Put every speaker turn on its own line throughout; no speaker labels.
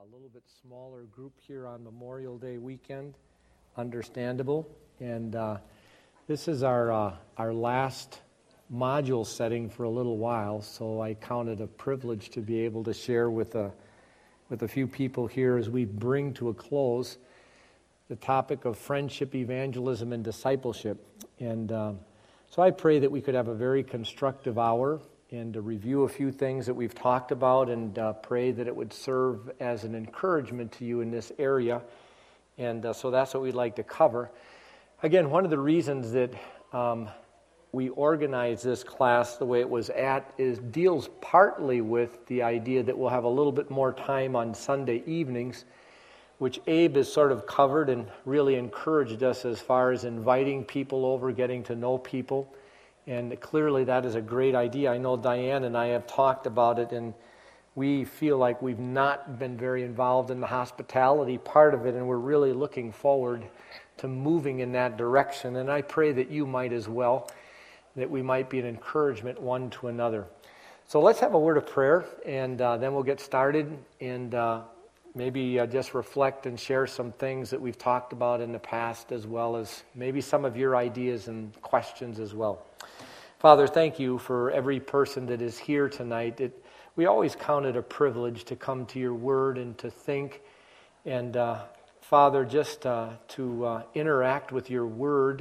little bit smaller group here on Memorial Day weekend, understandable. And this is our last module setting for a little while, so I count it a privilege to be able to share with a few people here as we bring to a close the topic of friendship, evangelism, and discipleship. And so I pray that we could have a very constructive hour and to review a few things that we've talked about, and pray that it would serve as an encouragement to you in this area. And so that's what we'd like to cover. Again, one of the reasons that we organize this class the way it was deals partly with the idea that we'll have a little bit more time on Sunday evenings, which Abe has sort of covered and really encouraged us as far as inviting people over, getting to know people. And clearly that is a great idea. I know Diane and I have talked about it, and we feel like we've not been very involved in the hospitality part of it, and we're really looking forward to moving in that direction. And I pray that you might as well, that we might be an encouragement one to another. So let's have a word of prayer, and then we'll get started, and maybe just reflect and share some things that we've talked about in the past, as well as maybe some of your ideas and questions as well. Father, thank you for every person that is here tonight. We always count it a privilege to come to your word and to think, and Father, just to interact with your word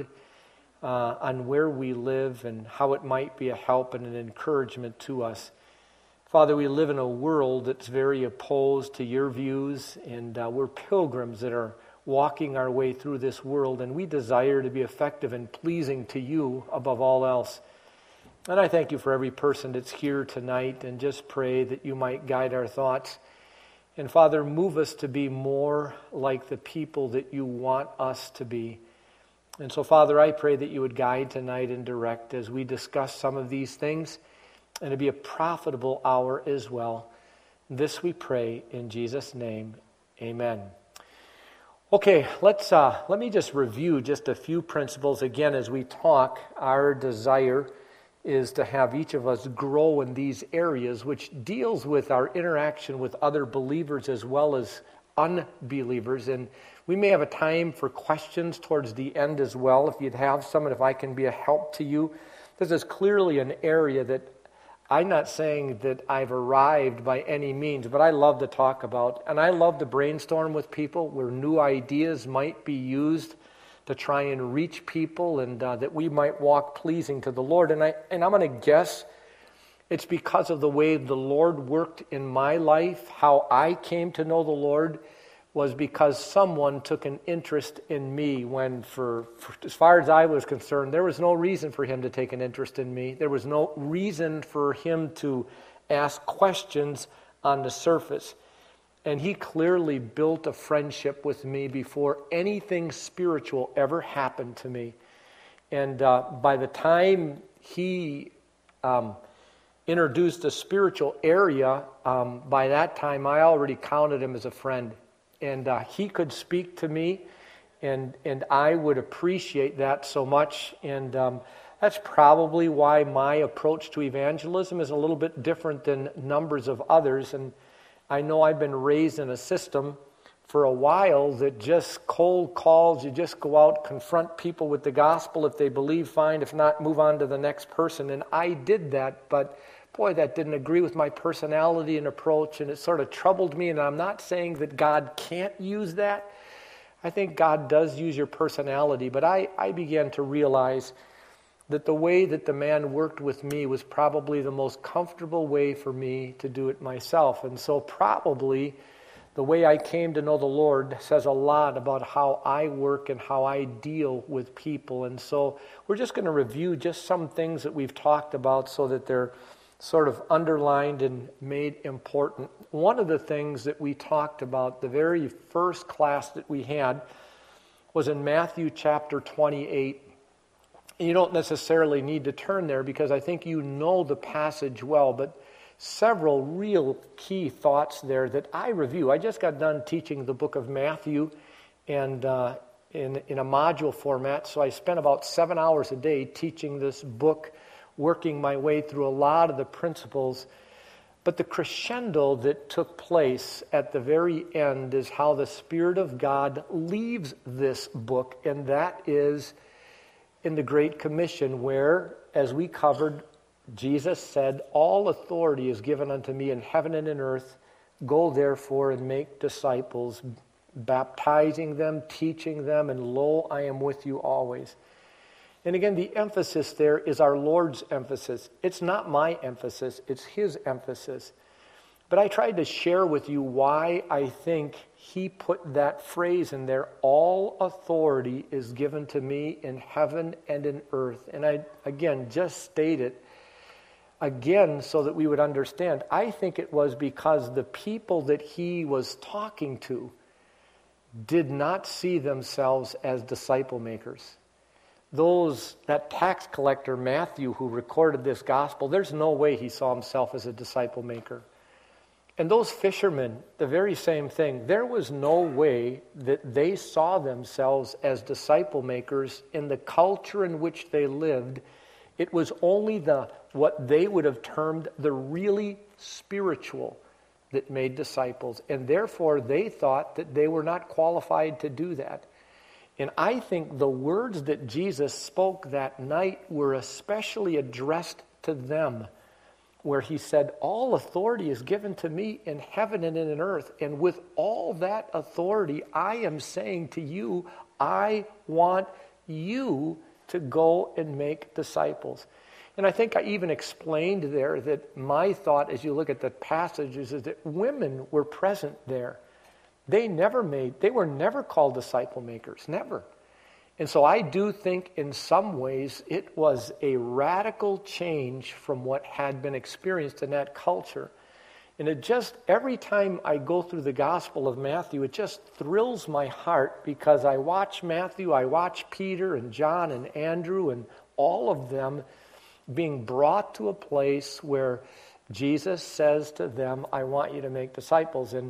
on where we live and how it might be a help and an encouragement to us. Father, we live in a world that's very opposed to your views, and we're pilgrims that are walking our way through this world, and we desire to be effective and pleasing to you above all else. And I thank you for every person that's here tonight, and just pray that you might guide our thoughts. And Father, move us to be more like the people that you want us to be. And so, Father, I pray that you would guide tonight and direct as we discuss some of these things, and to be a profitable hour as well. This we pray in Jesus' name. Amen. Okay, let me just review just a few principles again as we talk. Our desire is to have each of us grow in these areas, which deals with our interaction with other believers as well as unbelievers. And we may have a time for questions towards the end as well, if you'd have some, and if I can be a help to you. This is clearly an area that I'm not saying that I've arrived by any means, but I love to talk about, and I love to brainstorm with people where new ideas might be used to try and reach people, and that we might walk pleasing to the Lord. And I'm going to guess it's because of the way the Lord worked in my life. How I came to know the Lord was because someone took an interest in me when, for as far as I was concerned, there was no reason for him to take an interest in me. There was no reason for him to ask questions on the surface. And he clearly built a friendship with me before anything spiritual ever happened to me. And by the time he introduced a spiritual area, by that time I already counted him as a friend. And he could speak to me, and I would appreciate that so much. And that's probably why my approach to evangelism is a little bit different than numbers of others. And I know I've been raised in a system for a while that just cold calls. You just go out, confront people with the gospel. If they believe, fine. If not, move on to the next person. And I did that, but boy, that didn't agree with my personality and approach, and it sort of troubled me. And I'm not saying that God can't use that. I think God does use your personality, but I began to realize that the way that the man worked with me was probably the most comfortable way for me to do it myself. And so probably the way I came to know the Lord says a lot about how I work and how I deal with people. And so we're just going to review just some things that we've talked about so that they're sort of underlined and made important. One of the things that we talked about, the very first class that we had, was in Matthew chapter 28. You don't necessarily need to turn there because I think you know the passage well, but several real key thoughts there that I review. I just got done teaching the book of Matthew, and in a module format, so I spent about 7 hours a day teaching this book, working my way through a lot of the principles. But the crescendo that took place at the very end is how the Spirit of God leaves this book, and that is in the Great Commission, where, as we covered, Jesus said, "All authority is given unto me in heaven and in earth. Go therefore and make disciples, baptizing them, teaching them, and lo, I am with you always." And again, the emphasis there is our Lord's emphasis. It's not my emphasis, it's His emphasis. But I tried to share with you why I think He put that phrase in there, "All authority is given to me in heaven and in earth." And I, again, just state it again so that we would understand. I think it was because the people that He was talking to did not see themselves as disciple makers. That tax collector, Matthew, who recorded this gospel, there's no way he saw himself as a disciple maker. And those fishermen, the very same thing. There was no way that they saw themselves as disciple makers in the culture in which they lived. It was only what they would have termed the really spiritual that made disciples. And therefore, they thought that they were not qualified to do that. And I think the words that Jesus spoke that night were especially addressed to them, where He said, "All authority is given to me in heaven and in earth. And with all that authority, I am saying to you, I want you to go and make disciples." And I think I even explained there that my thought, as you look at the passages, is that women were present there. They were never called disciple makers, never. And so I do think in some ways it was a radical change from what had been experienced in that culture. And it just, every time I go through the Gospel of Matthew, it just thrills my heart, because I watch Matthew, I watch Peter and John and Andrew and all of them being brought to a place where Jesus says to them, "I want you to make disciples." And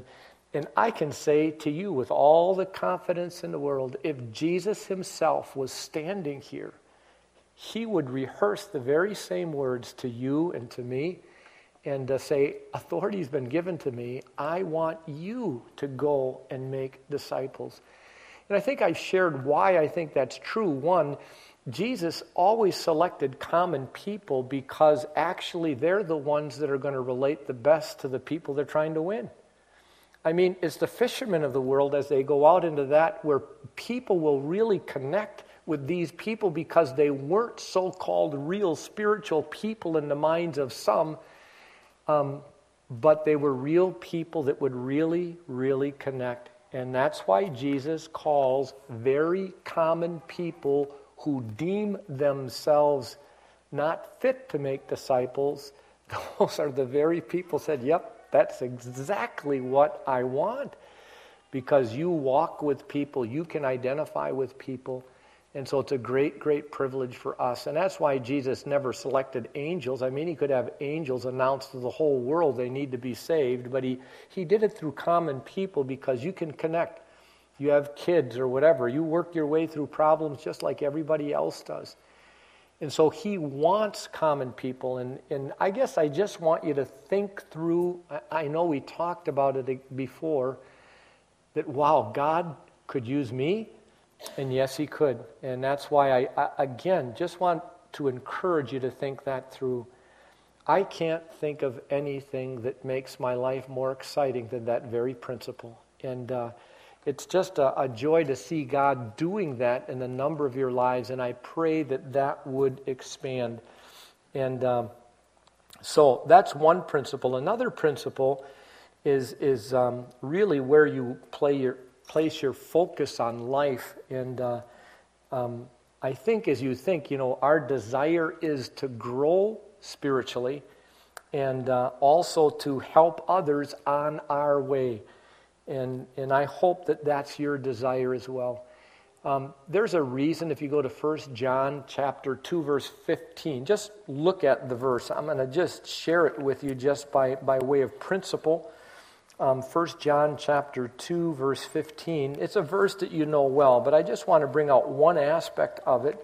I can say to you with all the confidence in the world, if Jesus Himself was standing here, He would rehearse the very same words to you and to me, and say, "Authority has been given to me. I want you to go and make disciples." And I think I've shared why I think that's true. One, Jesus always selected common people because actually they're the ones that are going to relate the best to the people they're trying to win. I mean, it's the fishermen of the world, as they go out into that, where people will really connect with these people because they weren't so-called real spiritual people in the minds of some, but they were real people that would really, really connect. And that's why Jesus calls very common people who deem themselves not fit to make disciples, those are the very people said, "Yep, that's exactly what I want," because you walk with people, you can identify with people, and so it's a great, great privilege for us. And that's why Jesus never selected angels. I mean, He could have angels announce to the whole world they need to be saved, but he did it through common people because you can connect. You have kids or whatever, you work your way through problems just like everybody else does. And so He wants common people. And I guess I just want you to think through, I know we talked about it before, that wow, God could use me, and yes, He could. And that's why I again, just want to encourage you to think that through. I can't think of anything that makes my life more exciting than that very principle. And it's just a joy to see God doing that in a number of your lives, and I pray that that would expand. And so that's one principle. Another principle is really where you place your focus on life. And I think as you think, our desire is to grow spiritually and also to help others on our way. And I hope that that's your desire as well. There's a reason, if you go to 1 John chapter 2, verse 15, just look at the verse. I'm going to just share it with you just by way of principle. 1 John chapter 2, verse 15. It's a verse that you know well, but I just want to bring out one aspect of it,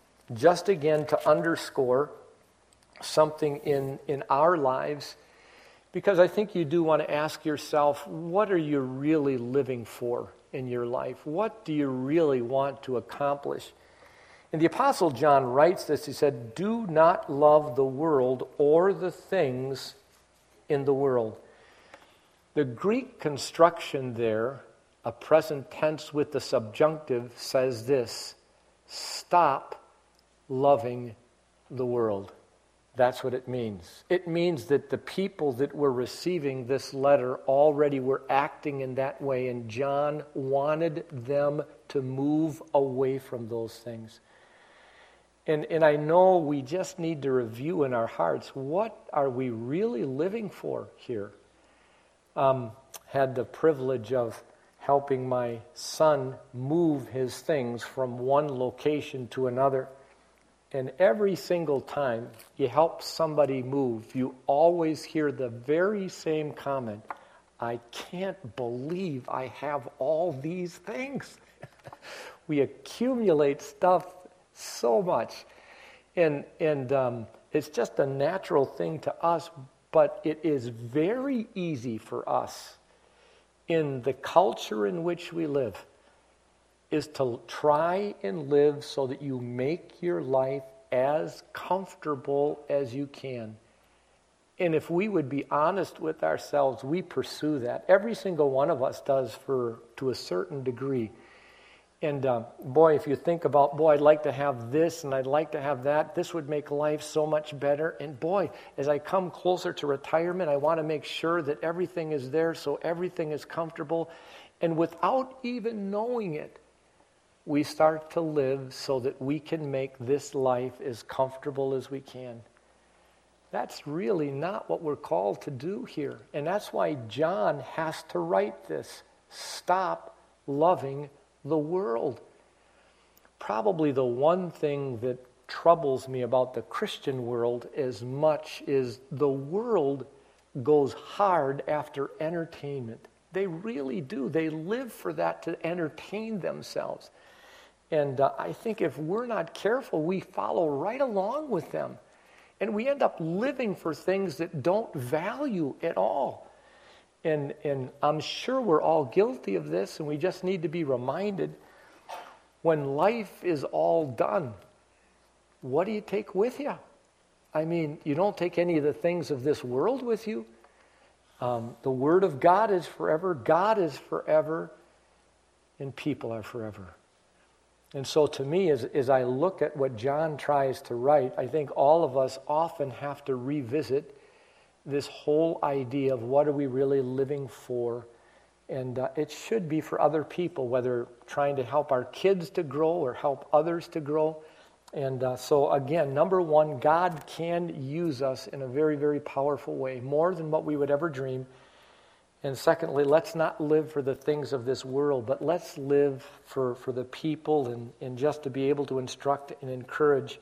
just again to underscore something in our lives. Because I think you do want to ask yourself, what are you really living for in your life? What do you really want to accomplish? And the Apostle John writes this. He said, do not love the world or the things in the world. The Greek construction there, a present tense with the subjunctive, says this: stop loving the world. That's what it means. It means that the people that were receiving this letter already were acting in that way, and John wanted them to move away from those things. And I know we just need to review in our hearts, what are we really living for here? Had the privilege of helping my son move his things from one location to another. And every single time you help somebody move, you always hear the very same comment: I can't believe I have all these things. We accumulate stuff so much. And it's just a natural thing to us, but it is very easy for us in the culture in which we live is to try and live so that you make your life as comfortable as you can. And if we would be honest with ourselves, we pursue that. Every single one of us does to a certain degree. And boy, if you think about, boy, I'd like to have this and I'd like to have that, this would make life so much better. And boy, as I come closer to retirement, I want to make sure that everything is there so everything is comfortable. And without even knowing it, we start to live so that we can make this life as comfortable as we can. That's really not what we're called to do here. And that's why John has to write this. Stop loving the world. Probably the one thing that troubles me about the Christian world as much is the world goes hard after entertainment. They really do. They live for that, to entertain themselves. And I think if we're not careful, we follow right along with them. And we end up living for things that don't value at all. And I'm sure we're all guilty of this, and we just need to be reminded, when life is all done, what do you take with you? I mean, you don't take any of the things of this world with you. The Word of God is forever, God is forever, and people are forever. And so to me, as I look at what John tries to write, I think all of us often have to revisit this whole idea of what are we really living for. And it should be for other people, whether trying to help our kids to grow or help others to grow. And so again, number one, God can use us in a very, very powerful way, more than what we would ever dream. And secondly, let's not live for the things of this world, but let's live for the people and just to be able to instruct and encourage.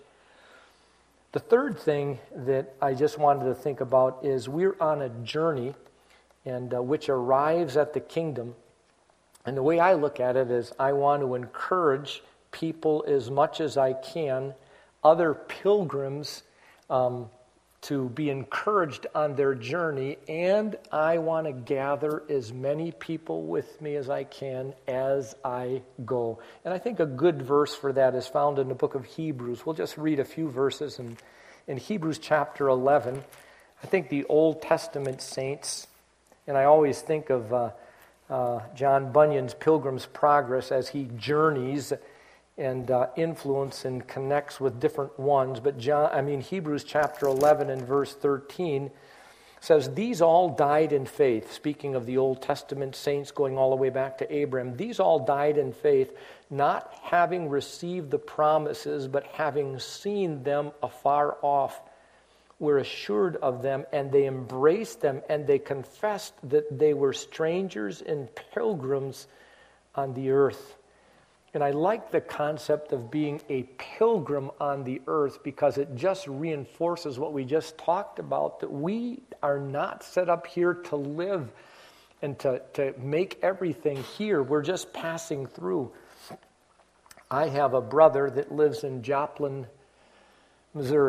The third thing that I just wanted to think about is we're on a journey and which arrives at the kingdom. And the way I look at it is I want to encourage people as much as I can, other pilgrims, to be encouraged on their journey, and I want to gather as many people with me as I can as I go. And I think a good verse for that is found in the book of Hebrews. We'll just read a few verses in Hebrews chapter 11. I think the Old Testament saints, and I always think of John Bunyan's Pilgrim's Progress as he journeys and influence and connects with different ones. But Hebrews chapter 11 and verse 13 says, these all died in faith. Speaking of the Old Testament saints going all the way back to Abraham, these all died in faith, not having received the promises, but having seen them afar off, were assured of them, and they embraced them, and they confessed that they were strangers and pilgrims on the earth. And I like the concept of being a pilgrim on the earth because it just reinforces what we just talked about, that we are not set up here to live and to make everything here. We're just passing through. I have a brother that lives in Joplin, Missouri,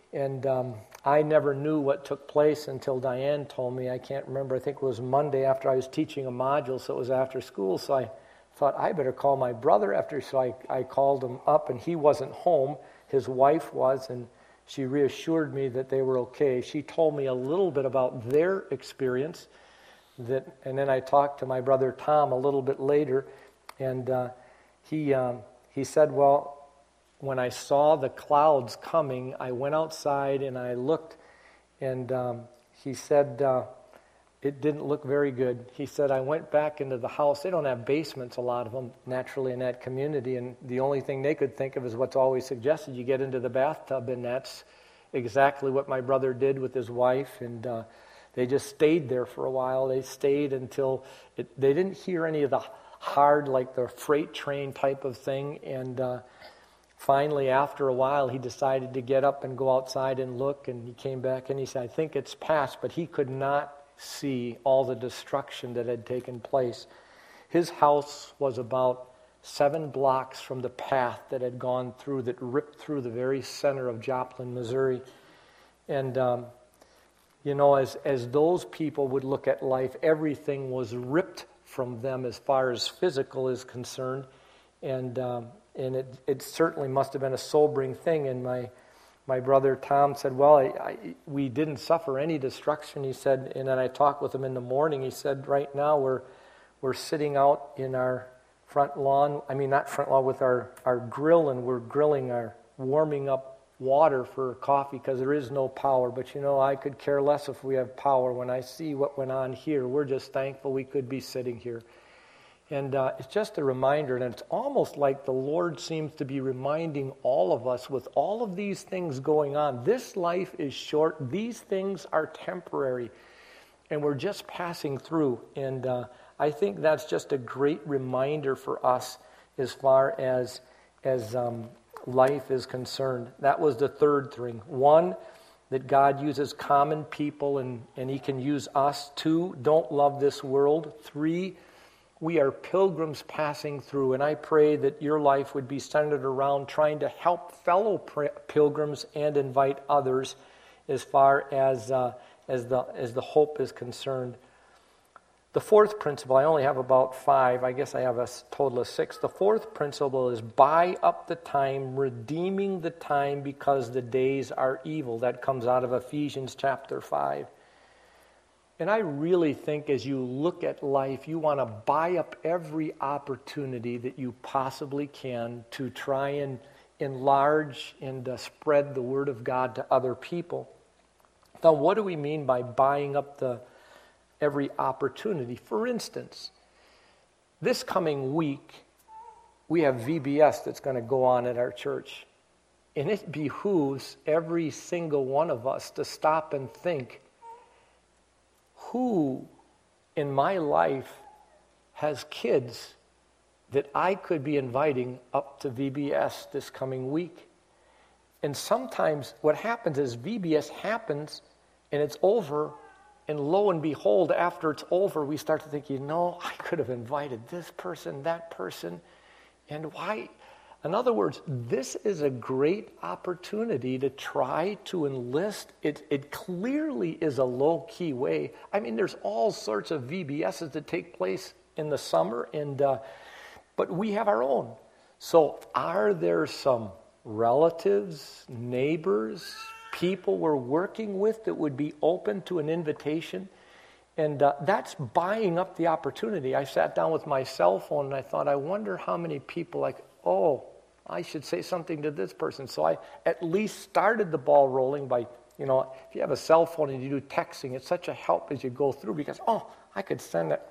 And I never knew what took place until Diane told me. I can't remember. I think it was Monday after I was teaching a module, so it was after school. So I thought, I better call my brother after. So I called him up, and he wasn't home. His wife was, and she reassured me that they were okay. She told me a little bit about their experience. And then I talked to my brother Tom a little bit later, and he said, well, when I saw the clouds coming, I went outside and I looked, and he said it didn't look very good. He said, I went back into the house. They don't have basements, a lot of them, naturally, in that community, and the only thing they could think of is what's always suggested. You get into the bathtub, and that's exactly what my brother did with his wife, and they just stayed there for a while. They stayed until they didn't hear any of the hard, like the freight train type of thing, and finally, after a while, he decided to get up and go outside and look, and he came back and he said, I think it's past, but he could not see all the destruction that had taken place. His house was about 7 blocks from the path that had gone through, that ripped through the very center of Joplin, Missouri. And, as those people would look at life, everything was ripped from them as far as physical is concerned. And it certainly must have been a sobering thing. And my brother Tom said, well, we didn't suffer any destruction, he said. And then I talked with him in the morning. He said, right now we're sitting out in our front lawn. I mean, not front lawn, with our grill, and we're warming up water for coffee because there is no power. But, I could care less if we have power. When I see what went on here, we're just thankful we could be sitting here. And it's just a reminder, and it's almost like the Lord seems to be reminding all of us with all of these things going on. This life is short. These things are temporary, and we're just passing through. And I think that's just a great reminder for us as far as life is concerned. That was the third thing. 1, that God uses common people, and He can use us. 2, don't love this world. 3, we are pilgrims passing through, and I pray that your life would be centered around trying to help fellow pilgrims and invite others as far as the hope is concerned. The fourth principle, I only have about 5. I guess I have a total of 6. The fourth principle is buy up the time, redeeming the time because the days are evil. That comes out of Ephesians chapter 5. And I really think as you look at life, you want to buy up every opportunity that you possibly can to try and enlarge and spread the Word of God to other people. Now, what do we mean by buying up every opportunity? For instance, this coming week, we have VBS that's going to go on at our church. And it behooves every single one of us to stop and think, who in my life has kids that I could be inviting up to VBS this coming week? And sometimes what happens is VBS happens and it's over, and lo and behold, after it's over, we start to think, I could have invited this person, that person, and why? In other words, this is a great opportunity to try to enlist. It clearly is a low-key way. I mean, there's all sorts of VBSs that take place in the summer, but we have our own. So are there some relatives, neighbors, people we're working with that would be open to an invitation? And that's buying up the opportunity. I sat down with my cell phone and I thought, I wonder how many people I should say something to this person. So I at least started the ball rolling by, if you have a cell phone and you do texting, it's such a help as you go through because, I could send that,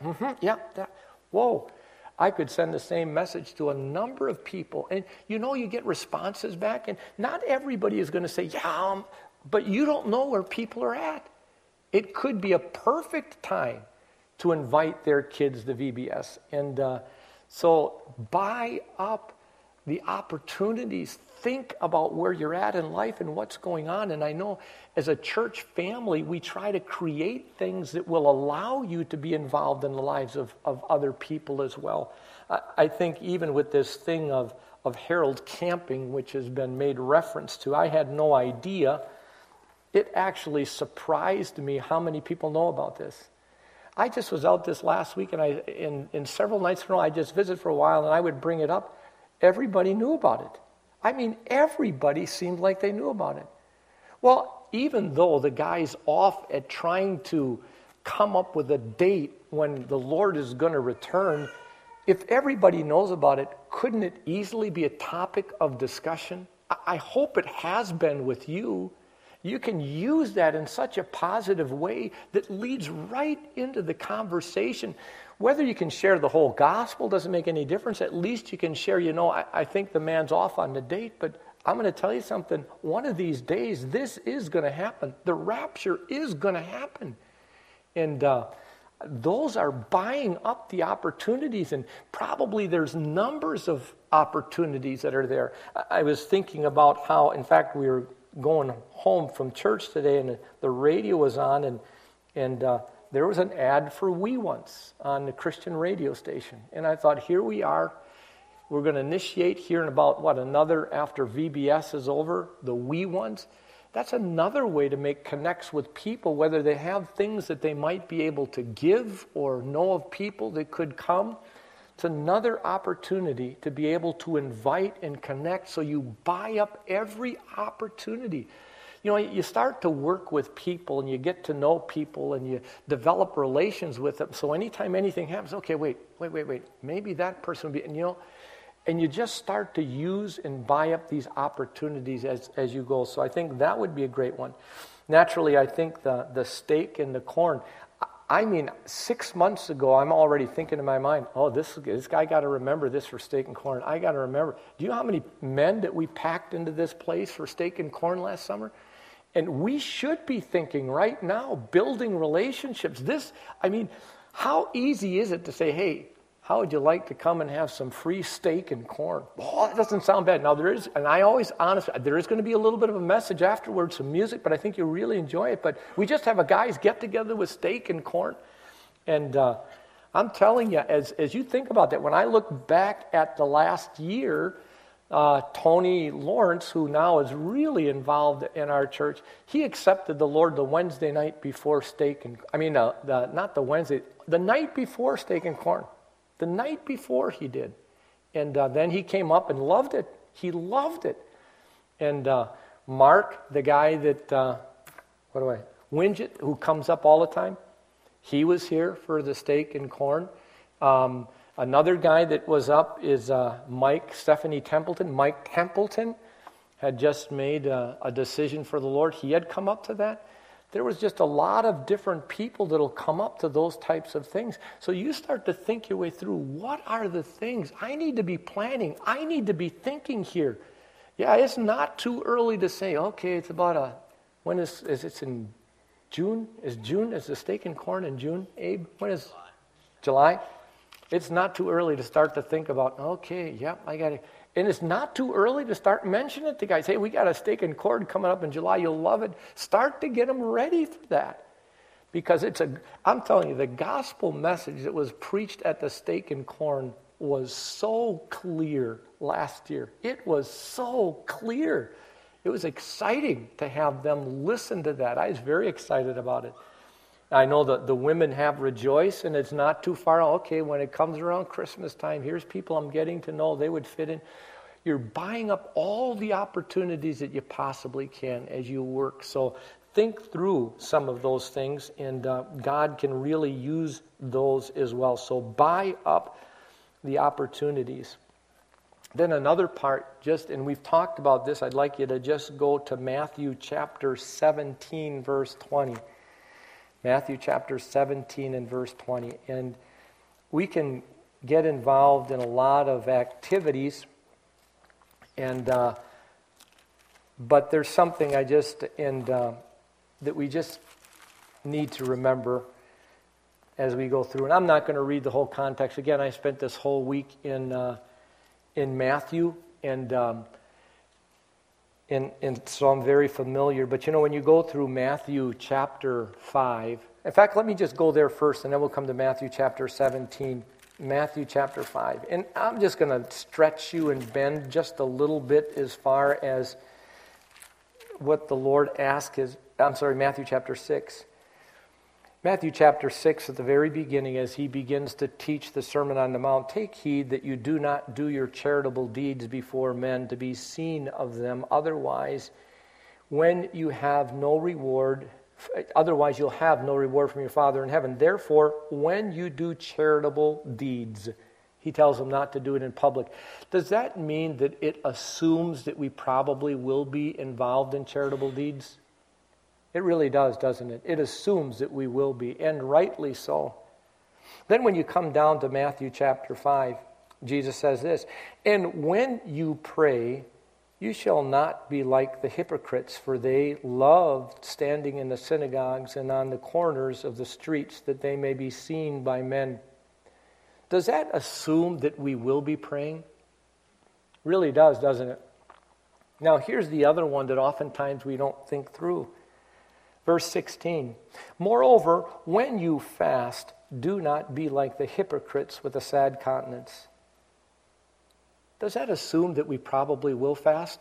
I could send the same message to a number of people. And you get responses back, and not everybody is going to say, but you don't know where people are at. It could be a perfect time to invite their kids to VBS. And so buy up the opportunities. Think about where you're at in life and what's going on. And I know as a church family, we try to create things that will allow you to be involved in the lives of other people as well. I think even with this thing of Harold Camping, which has been made reference to, I had no idea It actually surprised me how many people know about this. I just was out this last week, and in several nights in a row, I just visited for a while, and I would bring it up. Everybody knew about it. I mean, everybody seemed like they knew about it. Well, even though the guy's off at trying to come up with a date when the Lord is going to return, if everybody knows about it, couldn't it easily be a topic of discussion? I hope it has been with you. You can use that in such a positive way that leads right into the conversation. Whether you can share the whole gospel doesn't make any difference. At least you can share, I think the man's off on the date, but I'm going to tell you something. One of these days, this is going to happen. The rapture is going to happen. And those are buying up the opportunities, and probably there's numbers of opportunities that are there. I was thinking about how, in fact, we were going home from church today, and the radio was on, and there was an ad for We Once on the Christian radio station. And I thought, here we are. We're going to initiate here in about, another, after VBS is over, the We Ones. That's another way to make connects with people, whether they have things that they might be able to give or know of people that could come. It's another opportunity to be able to invite and connect, so you buy up every opportunity. You start to work with people, and you get to know people, and you develop relations with them. So anytime anything happens, okay, wait, maybe that person would be, and you just start to use and buy up these opportunities as you go. So I think that would be a great one. Naturally, I think the steak and the corn. 6 months ago, I'm already thinking in my mind, this guy got to remember this for steak and corn. I got to remember. Do you know how many men that we packed into this place for steak and corn last summer? And we should be thinking right now, building relationships. How easy is it to say, hey, how would you like to come and have some free steak and corn? That doesn't sound bad. Now there is, and there is going to be a little bit of a message afterwards, some music, but I think you'll really enjoy it. But we just have a guys get together with steak and corn. And I'm telling you, as you think about that, when I look back at the last year, Tony Lawrence, who now is really involved in our church, he accepted the Lord the Wednesday night before the night before steak and corn. The night before he did. And then he came up and loved it. He loved it. And Mark, the guy that, Winget, who comes up all the time, he was here for the steak and corn. Another guy that was up is Stephanie Templeton. Mike Templeton had just made a decision for the Lord. He had come up to that. There was just a lot of different people that'll come up to those types of things. So you start to think your way through, what are the things I need to be planning? I need to be thinking here. Yeah, it's not too early to say, okay, it's about when is it's in June? Is the steak and corn in June, Abe? When is July? It's not too early to start to think about, okay, I got it. And it's not too early to start mentioning it to guys. Hey, we got a steak and corn coming up in July. You'll love it. Start to get them ready for that. Because I'm telling you, the gospel message that was preached at the steak and corn was so clear last year. It was so clear. It was exciting to have them listen to that. I was very excited about it. I know that the women have rejoiced, and it's not too far. Okay, when it comes around Christmas time, here's people I'm getting to know. They would fit in. You're buying up all the opportunities that you possibly can as you work. So think through some of those things, and God can really use those as well. So buy up the opportunities. Then another part, and we've talked about this, I'd like you to just go to Matthew chapter 17, verse 20. Matthew chapter 17 and verse 20. And we can get involved in a lot of activities, but there's something that we just need to remember as we go through. And I'm not going to read the whole context. Again, I spent this whole week in Matthew, and so I'm very familiar. But when you go through Matthew chapter 5, in fact, let me just go there first, and then we'll come to Matthew chapter 17, Matthew chapter 5. And I'm just going to stretch you and bend just a little bit as far as what the Lord asked Matthew chapter 6. Matthew chapter 6, at the very beginning, as he begins to teach the Sermon on the Mount, take heed that you do not do your charitable deeds before men to be seen of them. Otherwise, you'll have no reward from your Father in heaven. Therefore, when you do charitable deeds, he tells them not to do it in public. Does that mean that it assumes that we probably will be involved in charitable deeds? It really does, doesn't it? It assumes that we will be, and rightly so. Then when you come down to Matthew chapter 5, Jesus says this, and when you pray, you shall not be like the hypocrites, for they love standing in the synagogues and on the corners of the streets, that they may be seen by men. Does that assume that we will be praying? Really does, doesn't it? Now here's the other one that oftentimes we don't think through. Verse 16, moreover, when you fast, do not be like the hypocrites with a sad countenance. Does that assume that we probably will fast?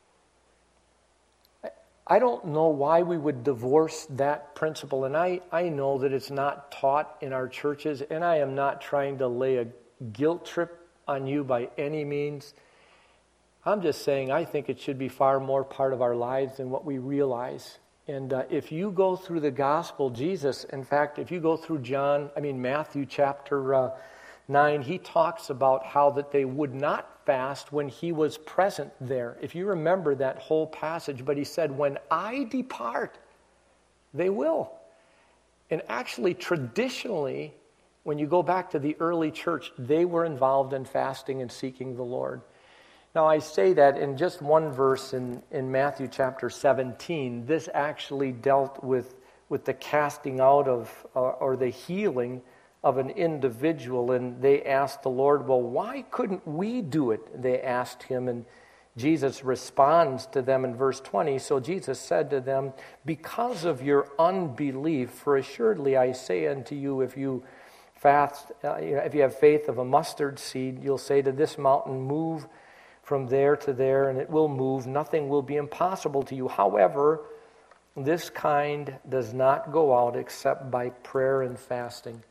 I don't know why we would divorce that principle, and I know that it's not taught in our churches, and I am not trying to lay a guilt trip on you by any means. I'm just saying I think it should be far more part of our lives than what we realize. And if you go through the gospel, Jesus, in fact, if you go through Matthew chapter 9, he talks about how that they would not fast when he was present there. If you remember that whole passage, but he said, when I depart, they will. And actually, traditionally, when you go back to the early church, they were involved in fasting and seeking the Lord. Now, I say that in just one verse in Matthew chapter 17, this actually dealt with the casting out of, or the healing of an individual, and they asked the Lord, well, why couldn't we do it? They asked him, and Jesus responds to them in verse 20. So Jesus said to them, because of your unbelief, for assuredly I say unto you, if you fast, if you have faith of a mustard seed, you'll say to this mountain, move from there to there, and it will move. Nothing will be impossible to you. However, this kind does not go out except by prayer and fasting.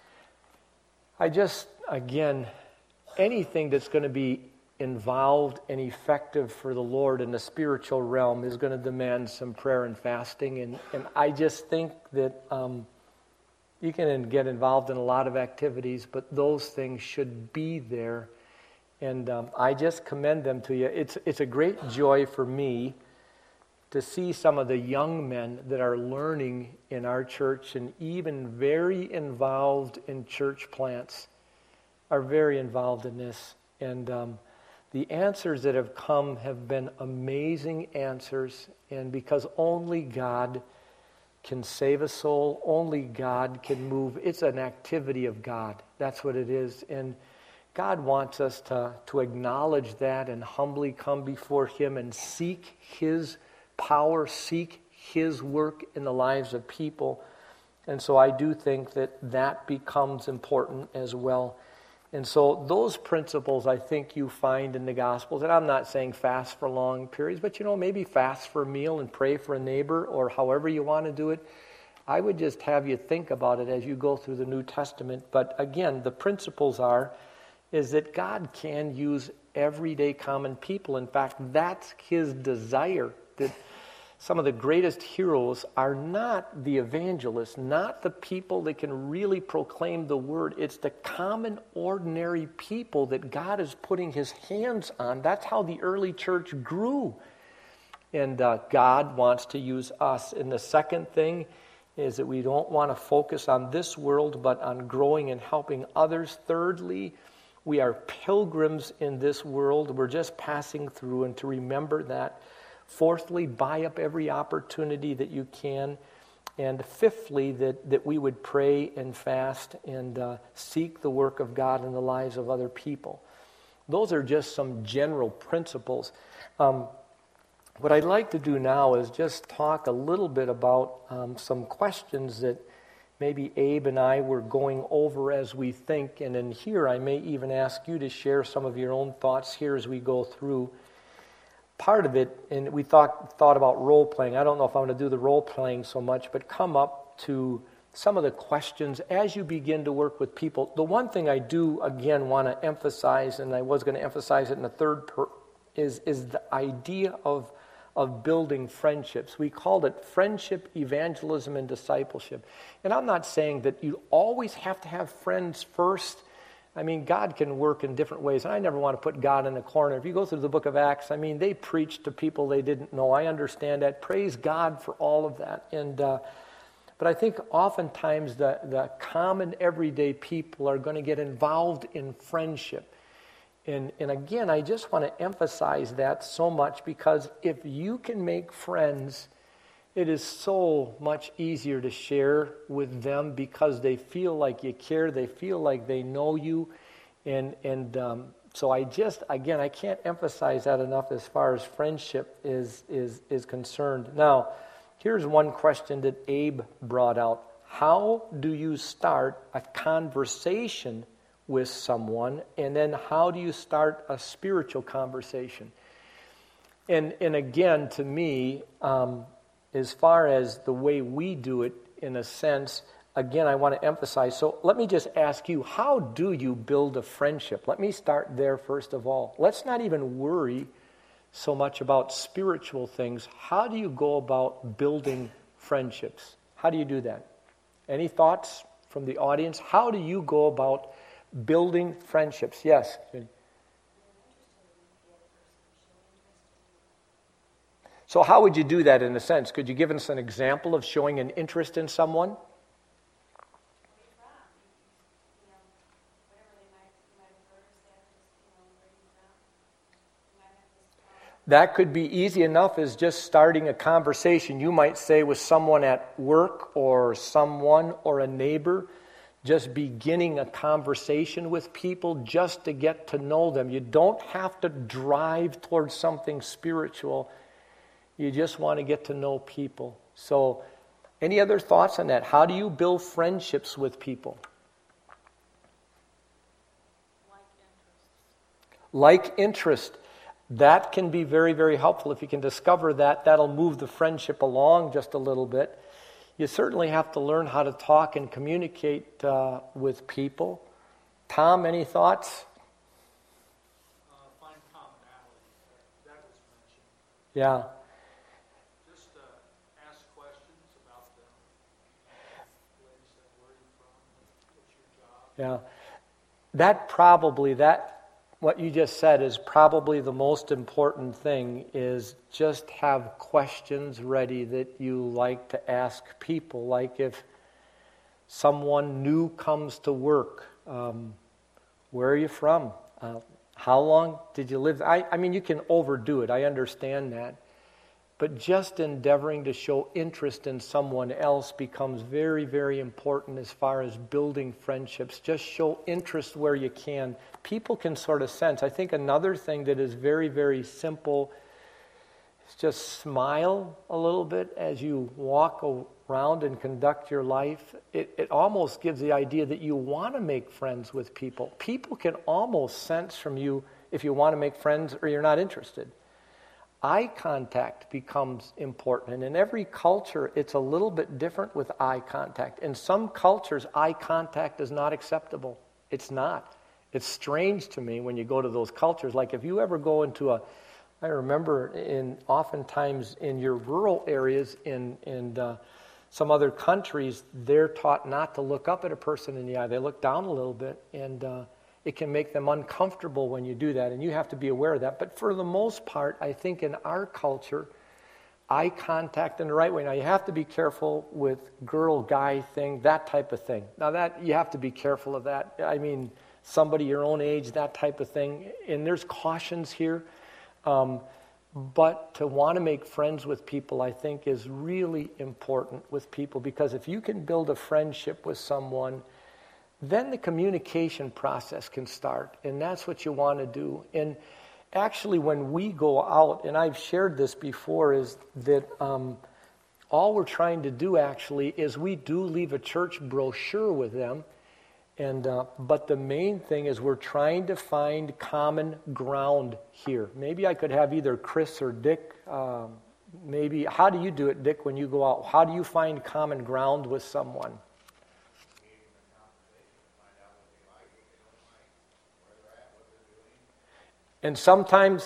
Again, anything that's going to be involved and effective for the Lord in the spiritual realm is going to demand some prayer and fasting. And I just think that you can get involved in a lot of activities, but those things should be there. And I just commend them to you. It's a great joy for me to see some of the young men that are learning in our church and even very involved in church plants are very involved in this. And the answers that have come have been amazing answers. And because only God can save a soul, only God can move. It's an activity of God. That's what it is. And God wants us to acknowledge that and humbly come before Him and seek His power, seek His work in the lives of people. And so I do think that becomes important as well. And so those principles I think you find in the Gospels, and I'm not saying fast for long periods, but maybe fast for a meal and pray for a neighbor or however you want to do it. I would just have you think about it as you go through the New Testament. But again, the principles is that God can use everyday common people. In fact, that's His desire, that some of the greatest heroes are not the evangelists, not the people that can really proclaim the word. It's the common, ordinary people that God is putting His hands on. That's how the early church grew. And God wants to use us. And the second thing is that we don't want to focus on this world, but on growing and helping others. Thirdly, we are pilgrims in this world. We're just passing through, and to remember that. Fourthly, buy up every opportunity that you can. And fifthly, that we would pray and fast and seek the work of God in the lives of other people. Those are just some general principles. What I'd like to do now is just talk a little bit about some questions that maybe Abe and I were going over as we think. And in here, I may even ask you to share some of your own thoughts here as we go through. part of it, and we thought about role playing. I don't know if I'm going to do the role playing so much, but come up to some of the questions as you begin to work with people. The one thing I do, again, want to emphasize, and I was going to emphasize it in the third is the idea of building friendships. We called it friendship, evangelism, and discipleship. And I'm not saying that you always have to have friends first. I mean, God can work in different ways, and I never want to put God in a corner. If you go through the book of Acts, I mean, they preached to people they didn't know. I understand that. Praise God for all of that. And but I think oftentimes the common everyday people are going to get involved in friendship. And again, I just want to emphasize that so much, because if you can make friends, it is so much easier to share with them because they feel like you care, they feel like they know you. And so I can't emphasize that enough as far as friendship is concerned. Now, here's one question that Abe brought out. How do you start a conversation with someone, and then how do you start a spiritual conversation? And again, to me, as far as the way we do it, in a sense, again, I want to emphasize. So let me just ask you, how do you build a friendship? Let me start there first of all. Let's not even worry so much about spiritual things. How do you go about building friendships? How do you do that? Any thoughts from the audience? How do you go about building friendships? Yes. So how would you do that in a sense? Could you give us an example of showing an interest in someone? That could be easy enough as just starting a conversation. You might say with someone at work or someone or a neighbor, just beginning a conversation with people just to get to know them. You don't have to drive towards something spiritual. You just want to get to know people. So, any other thoughts on that? How do you build friendships with people? Like interest. That can be very, very helpful. If you can discover that, that'll move the friendship along just a little bit. You certainly have to learn how to talk and communicate with people. Tom, any thoughts?
Find commonality. That was mentioned.
Yeah.
Just ask questions about them. Where are you from? What's your job?
Yeah. What you just said is probably the most important thing, is just have questions ready that you like to ask people. Like if someone new comes to work, where are you from? How long did you live? I mean, you can overdo it. I understand that. But just endeavoring to show interest in someone else becomes very, very important as far as building friendships. Just show interest where you can. People can sort of sense. I think another thing that is very, very simple is just smile a little bit as you walk around and conduct your life. It almost gives the idea that you want to make friends with people. People can almost sense from you if you want to make friends or you're not interested. Eye contact becomes important, and in every culture, it's a little bit different with eye contact. In some cultures, eye contact is not acceptable. It's not. It's strange to me when you go to those cultures. Like if you ever go into I remember oftentimes in your rural areas in some other countries, they're taught not to look up at a person in the eye. They look down a little bit, and it can make them uncomfortable when you do that, and you have to be aware of that. But for the most part, I think in our culture, eye contact in the right way. Now, you have to be careful with girl-guy thing, that type of thing. Now, that you have to be careful of that. I mean, somebody your own age, that type of thing. And there's cautions here. But to want to make friends with people, I think, is really important with people, because if you can build a friendship with someone, then the communication process can start, and that's what you want to do. And actually, when we go out, and I've shared this before, is that all we're trying to do actually is we do leave a church brochure with them, And but the main thing is we're trying to find common ground here. Maybe I could have either Chris or Dick. Maybe, how do you do it, Dick, when you go out? How do you find common ground with someone? And sometimes,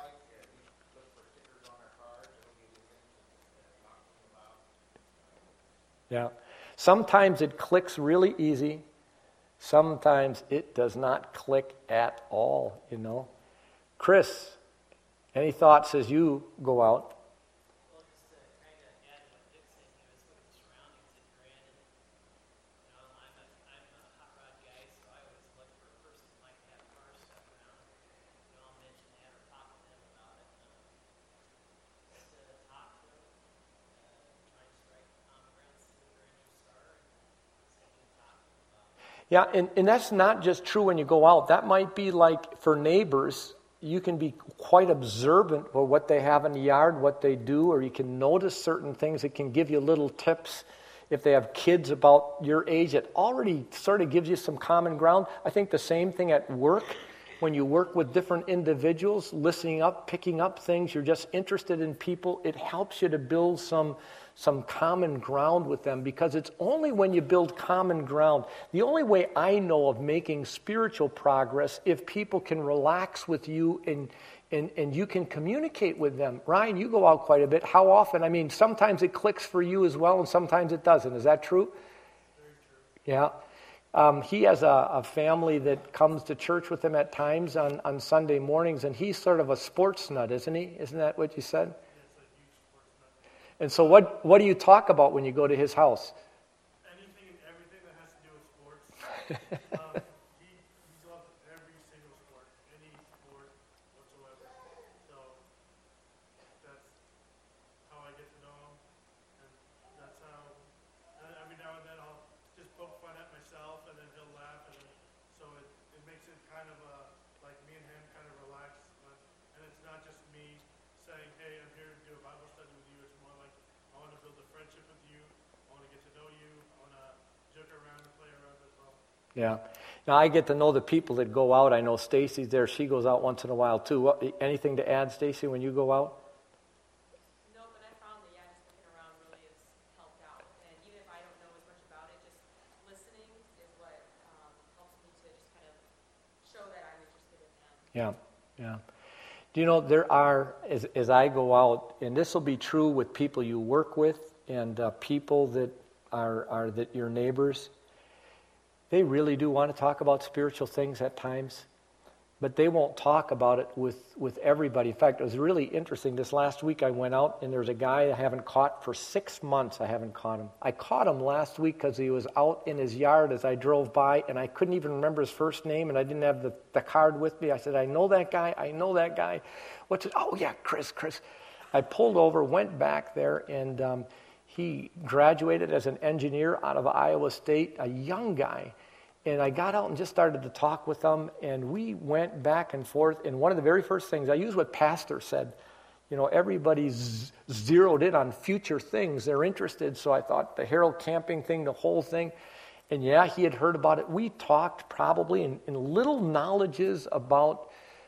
yeah, sometimes it clicks really easy. Sometimes it does not click at all, you know. Chris, any thoughts as you go out?
Well, just to kind of add what Dick said, it's sort of the surroundings that you're in. And, I'm a hot rod guy, so I always look for a person who might have cars stuck around. I'll mention that or talk to them about it. Just talk to them, try and strike common ground, see what their interests are, and see what talk to them about.
Yeah, and that's not just true when you go out. That might be like for neighbors. You can be quite observant of what they have in the yard, what they do, or you can notice certain things. It can give you little tips. If they have kids about your age, it already sort of gives you some common ground. I think the same thing at work. When you work with different individuals, listening up, picking up things, you're just interested in people, it helps you to build some common ground with them, because it's only when you build common ground. The only way I know of making spiritual progress, if people can relax with you and you can communicate with them. Ryan, you go out quite a bit. How often? I mean, sometimes it clicks for you as well, and sometimes it doesn't. Is that true? Very true. Yeah. He has a family that comes to church with him at times on Sunday mornings, and he's sort of a sports nut, isn't he? Isn't that what you said? And so what do you talk about when you go to his house?
Anything and everything that has to do with sports. He loves every single sport, any sport whatsoever. So that's how I get to know him. And that's how, and every now and then I'll just poke fun at myself, and then he'll laugh. And then, so it makes it kind of like me and him kind of relax. And it's not just me saying, hey, I'm here to do a Bible study with you. It's more like I want to build a friendship with you. I want to get to know you. I want to joke around and play around as well.
Yeah. Now I get to know the people that go out. I know Stacy's there. She goes out once in a while too. Anything to add, Stacy, when you go out?
No, but I found that, just looking around really has helped out. And even if I don't know as much about it, just listening is what helps me to just kind of show that I'm interested in them.
Yeah, yeah. Do you know, there are, as I go out, and this will be true with people you work with and people that are that your neighbors, they really do want to talk about spiritual things at times, but they won't talk about it with everybody. In fact, it was really interesting. This last week I went out, and there's a guy I haven't caught for 6 months. I haven't caught him. I caught him last week because he was out in his yard as I drove by, and I couldn't even remember his first name, and I didn't have the card with me. I said, I know that guy. What's it? Oh, yeah, Chris. I pulled over, went back there, and he graduated as an engineer out of Iowa State, a young guy. And I got out and just started to talk with him, and we went back and forth. And one of the very first things, I use what Pastor said, you know, everybody's zeroed in on future things. They're interested, so I thought the Harold camping thing, the whole thing. And yeah, he had heard about it. We talked probably in little knowledges about,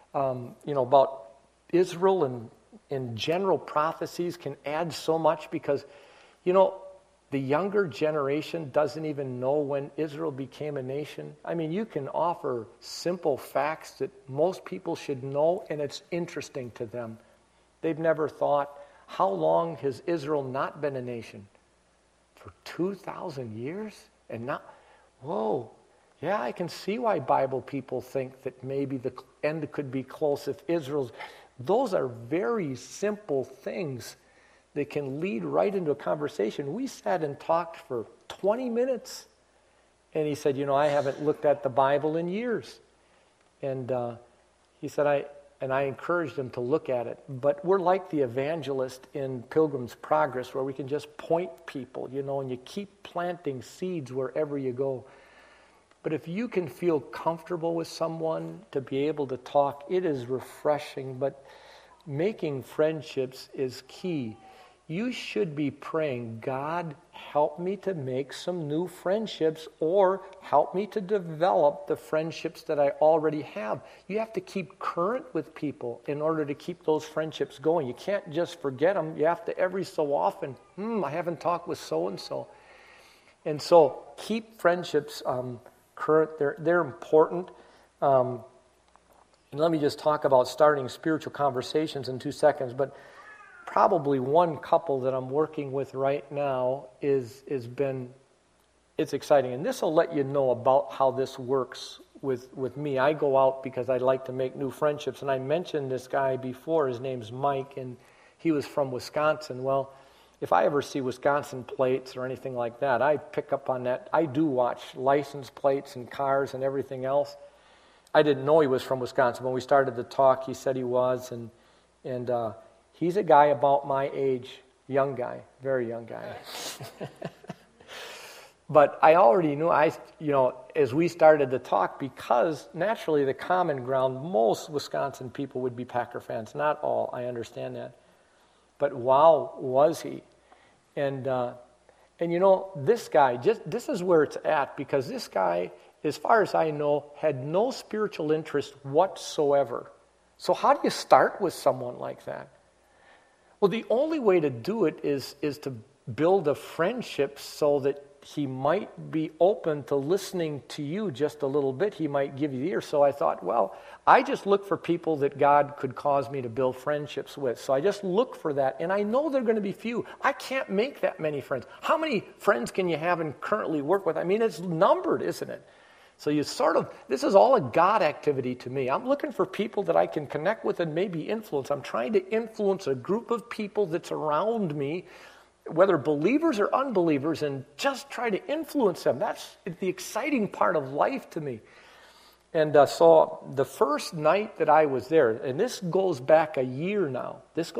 about Israel, and in general prophecies can add so much because, the younger generation doesn't even know when Israel became a nation. I mean, you can offer simple facts that most people should know, and it's interesting to them. They've never thought, how long has Israel not been a nation? For 2,000 years? And now, whoa, yeah, I can see why Bible people think that maybe the end could be close if Israel's... Those are very simple things that can lead right into a conversation. We sat and talked for 20 minutes. And he said, I haven't looked at the Bible in years. And he said, I encouraged him to look at it. But we're like the evangelist in Pilgrim's Progress, where we can just point people, and you keep planting seeds wherever you go. But if you can feel comfortable with someone to be able to talk, it is refreshing. But making friendships is key. you should be praying, God, help me to make some new friendships, or help me to develop the friendships that I already have. You have to keep current with people in order to keep those friendships going. You can't just forget them. You have to every so often, I haven't talked with so-and-so. And so keep friendships current. They're important. And let me just talk about starting spiritual conversations in 2 seconds. But probably one couple that I'm working with right now it's exciting. And this will let you know about how this works with me. I go out because I like to make new friendships. And I mentioned this guy before. His name's Mike, and he was from Wisconsin. Well, if I ever see Wisconsin plates or anything like that, I pick up on that. I do watch license plates and cars and everything else. I didn't know he was from Wisconsin. When we started to talk, he said he was, and he's a guy about my age, young guy, very young guy. But I already knew, as we started to talk, because naturally the common ground, most Wisconsin people would be Packer fans. Not all, I understand that. But wow, was he. And this guy, this is where it's at, because this guy, as far as I know, had no spiritual interest whatsoever. So how do you start with someone like that? Well, the only way to do it is to build a friendship so that he might be open to listening to you just a little bit. He might give you the ear. So I thought, well, I just look for people that God could cause me to build friendships with. So I just look for that, and I know they're going to be few. I can't make that many friends. How many friends can you have and currently work with? I mean, it's numbered, isn't it? So this is all a God activity to me. I'm looking for people that I can connect with and maybe influence. I'm trying to influence a group of people that's around me, whether believers or unbelievers, and just try to influence them. That's the exciting part of life to me. And so the first night that I was there, and this goes back a year now.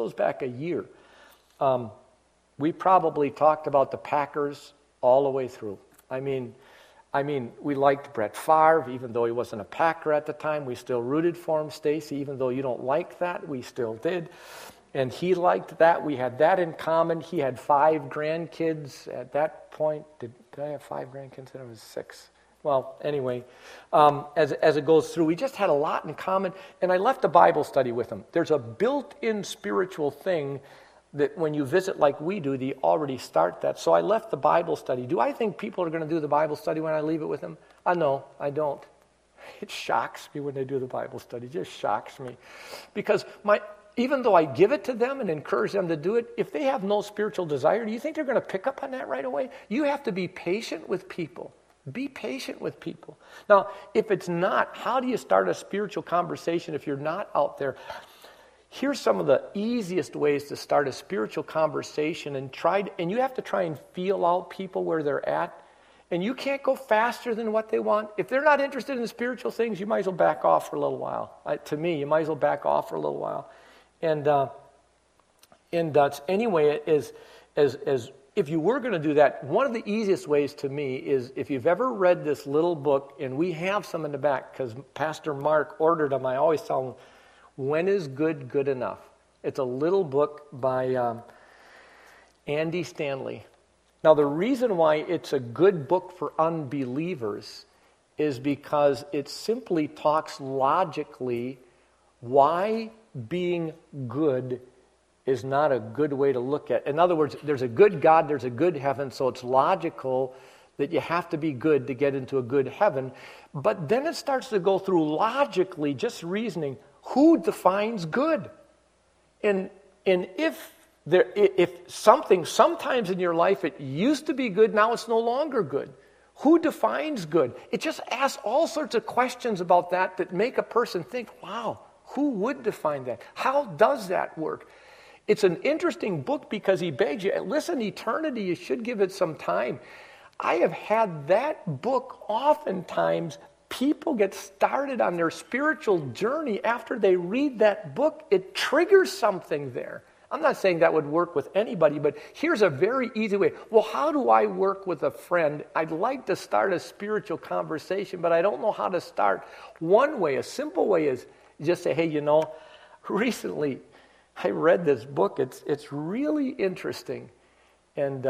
We probably talked about the Packers all the way through. I mean, we liked Brett Favre, even though he wasn't a Packer at the time. We still rooted for him, Stacy, even though you don't like that. We still did. And he liked that. We had that in common. He had 5 grandkids at that point. Did I have 5 grandkids? I was 6. Well, anyway, as it goes through, we just had a lot in common. And I left a Bible study with him. There's a built-in spiritual thing that when you visit like we do, they already start that. So I left the Bible study. Do I think people are going to do the Bible study when I leave it with them? No, I don't. It shocks me when they do the Bible study. It just shocks me. Because even though I give it to them and encourage them to do it, if they have no spiritual desire, do you think they're going to pick up on that right away? You have to be patient with people. Be patient with people. Now, if it's not, how do you start a spiritual conversation if you're not out there? Here's some of the easiest ways to start a spiritual conversation, and you have to try and feel out people where they're at. And you can't go faster than what they want. If they're not interested in spiritual things, you might as well back off for a little while. To me, you might as well back off for a little while. And anyway, as if you were going to do that, one of the easiest ways to me is if you've ever read this little book, and we have some in the back because Pastor Mark ordered them. I always tell him, when is good good enough? It's a little book by Andy Stanley. Now, the reason why it's a good book for unbelievers is because it simply talks logically why being good is not a good way to look at. In other words, there's a good God, there's a good heaven, so it's logical that you have to be good to get into a good heaven. But then it starts to go through logically, just reasoning, who defines good? And if something, sometimes in your life it used to be good, now it's no longer good. Who defines good? It just asks all sorts of questions about that make a person think, wow, who would define that? How does that work? It's an interesting book because he begs you, listen, eternity, you should give it some time. I have had that book oftentimes. People get started on their spiritual journey after they read that book. It triggers something there. I'm not saying that would work with anybody, but here's a very easy way. Well, how do I work with a friend? I'd like to start a spiritual conversation, but I don't know how to start. One way, a simple way, is just say, hey, recently I read this book. It's really interesting. And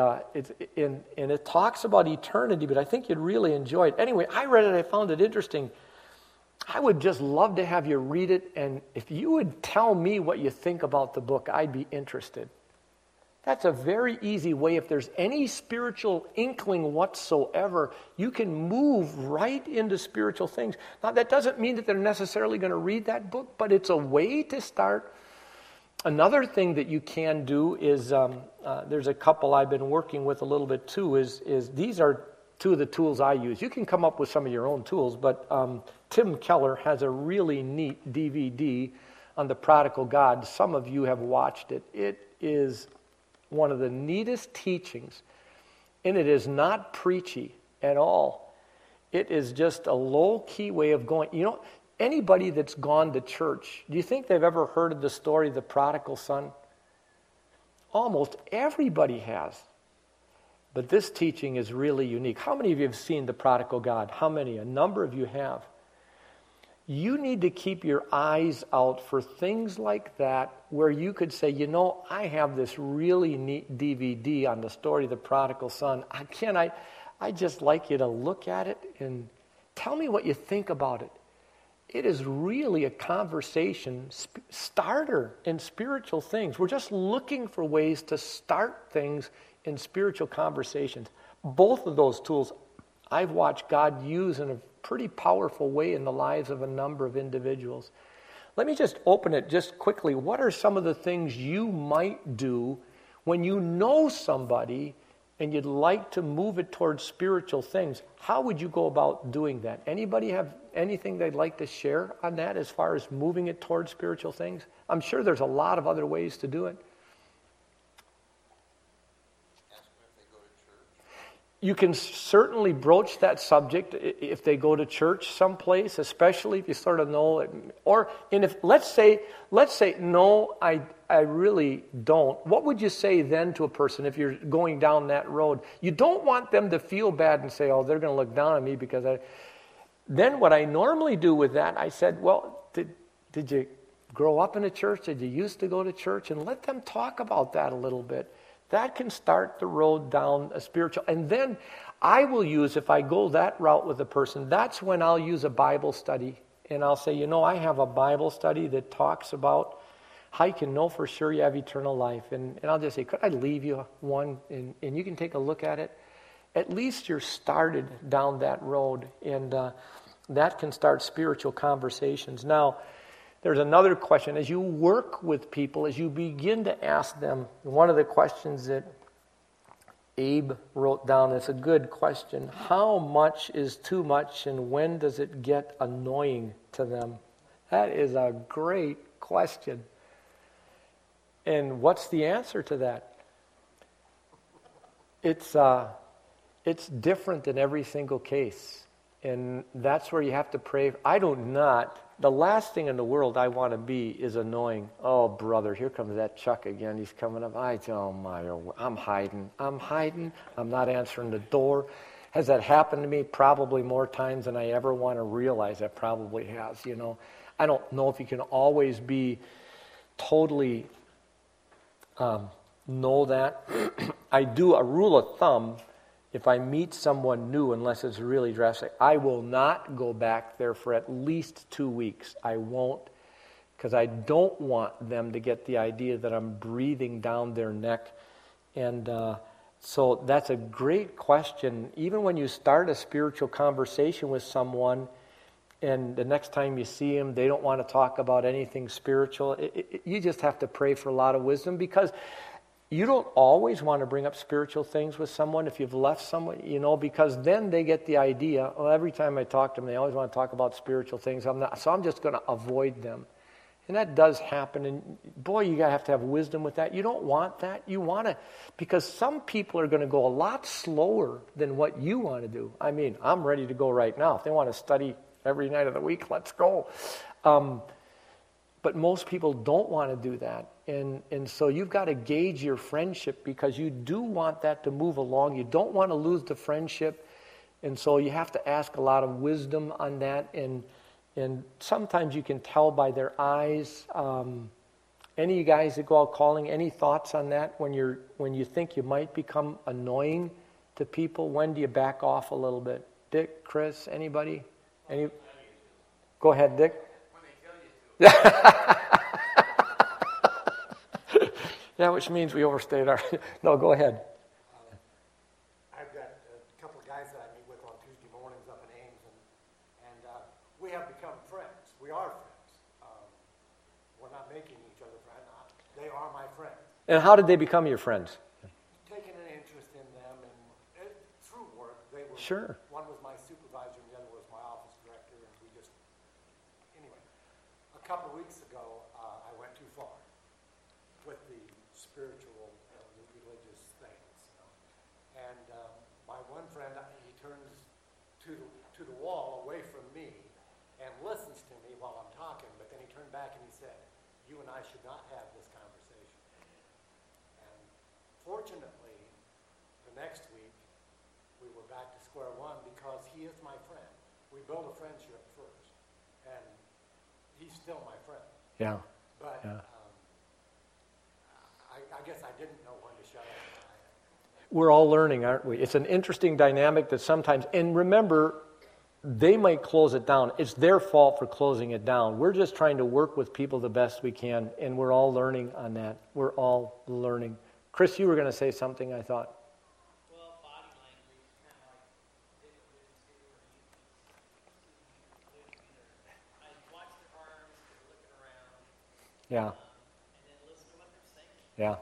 it talks about eternity, but I think you'd really enjoy it. Anyway, I read it. I found it interesting. I would just love to have you read it, and if you would tell me what you think about the book, I'd be interested. That's a very easy way. If there's any spiritual inkling whatsoever, you can move right into spiritual things. Now, that doesn't mean that they're necessarily going to read that book, but it's a way to start. Another thing that you can do is, there's a couple I've been working with a little bit too, is these are two of the tools I use. You can come up with some of your own tools, but Tim Keller has a really neat DVD on the prodigal God. Some of you have watched it. It is one of the neatest teachings, and it is not preachy at all. It is just a low-key way of going. You know, anybody that's gone to church, do you think they've ever heard of the story of the prodigal son? Almost everybody has. But this teaching is really unique. How many of you have seen the prodigal God? How many? A number of you have. You need to keep your eyes out for things like that where you could say, you know, I have this really neat DVD on the story of the prodigal son. I just like you to look at it and tell me what you think about it. It is really a conversation starter in spiritual things. We're just looking for ways to start things in spiritual conversations. Both of those tools I've watched God use in a pretty powerful way in the lives of a number of individuals. Let me just open it just quickly. What are some of the things you might do when you know somebody and you'd like to move it towards spiritual things? How would you go about doing that? Anybody have anything they'd like to share on that as far as moving it towards spiritual things? I'm sure there's a lot of other ways to do it. You can certainly broach that subject if they go to church someplace, especially if you sort of know it. And if let's say no, I really don't. What would you say then to a person if you're going down that road? You don't want them to feel bad and say, "Oh, they're going to look down on me because I." Then what I normally do with that, I said, "Well, did you grow up in a church? Did you used to go to church?" And let them talk about that a little bit. That can start the road down a spiritual. And then I will use, if I go that route with a person, that's when I'll use a Bible study. And I'll say, you know, I have a Bible study that talks about how you can know for sure you have eternal life. And I'll just say, could I leave you one? And you can take a look at it. At least you're started down that road. And that can start spiritual conversations. Now, there's another question. As you work with people, as you begin to ask them, one of the questions that Abe wrote down, it's a good question. How much is too much and when does it get annoying to them? That is a great question. And what's the answer to that? It's different in every single case. And that's where you have to pray. The last thing in the world I want to be is annoying. Oh, brother, here comes that Chuck again. He's coming up. I'm hiding. I'm not answering the door. Has that happened to me? Probably more times than I ever want to realize. That probably has, you know. I don't know if you can always be totally know that. I do a rule of thumb. If I meet someone new, unless it's really drastic, I will not go back there for at least 2 weeks. I won't, because I don't want them to get the idea that I'm breathing down their neck. And so that's a great question. Even when you start a spiritual conversation with someone, and the next time you see them, they don't want to talk about anything spiritual, you just have to pray for a lot of wisdom, because you don't always want to bring up spiritual things with someone if you've left someone, you know, because then they get the idea, well, every time I talk to them, they always want to talk about spiritual things. So I'm just going to avoid them. And that does happen. And boy, you have to have wisdom with that. You don't want that. You want to, because some people are going to go a lot slower than what you want to do. I mean, I'm ready to go right now. If they want to study every night of the week, let's go. But most people don't want to do that. And so you've got to gauge your friendship, because you do want that to move along. You don't want to lose the friendship. And so you have to ask a lot of wisdom on that. And sometimes you can tell by their eyes Any of you guys that go out calling, any thoughts on that when you think you might become annoying to people? When do you back off a little bit? Dick, Chris, anybody? Any? Go ahead, Dick.
When they tell you to.
Yeah, which means we overstayed our... No, go ahead.
I've got a couple of guys that I meet with on Tuesday mornings up in Ames, and we have become friends. We are friends. We're not making each other friends. They are my friends.
And how did they become your friends?
Taking an interest in them, and through work, they were.
Sure.
One was my supervisor, and the other was my office director, and we just. Anyway, a couple of weeks ago, I went too far with the spiritual, the religious things, and my one friend, he turns to the wall away from me and listens to me while I'm talking, but then he turned back and he said, "You and I should not have this conversation." And fortunately, the next week, we were back to square one because he is my friend. We built a friendship first, and he's still my friend.
Yeah.
But
Yeah.
I guess I didn't know when to shut up.
We're all learning, aren't we? It's an interesting dynamic that sometimes, and remember, they might close it down. It's their fault for closing it down. We're just trying to work with people the best we can, and we're all learning on that. We're all learning. Chris, you were going to say something, I thought.
Well, body language, kind of like Dick alluded to, I watch their arms, they're looking around,
Yeah,
and then listen to what they're saying.
yeah.